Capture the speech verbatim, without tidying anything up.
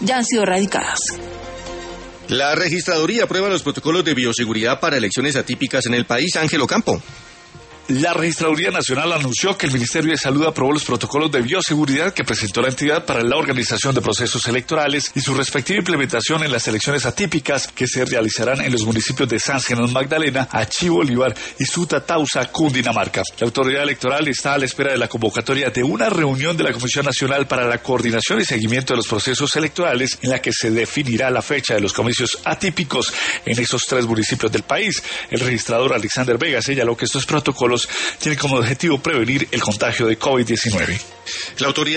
ya han sido erradicadas. La registraduría aprueba los protocolos de bioseguridad para elecciones atípicas en el país. Ángel Ocampo. La Registraduría Nacional anunció que el Ministerio de Salud aprobó los protocolos de bioseguridad que presentó la entidad para la organización de procesos electorales y su respectiva implementación en las elecciones atípicas que se realizarán en los municipios de San Genón Magdalena, Achí Bolívar y Suta Tausa, Cundinamarca. La autoridad electoral está a la espera de la convocatoria de una reunión de la Comisión Nacional para la Coordinación y Seguimiento de los Procesos Electorales en la que se definirá la fecha de los comicios atípicos en esos tres municipios del país. El registrador Alexander Vega señaló que estos protocolos tienen como objetivo prevenir el contagio de COVID diecinueve. La autoridad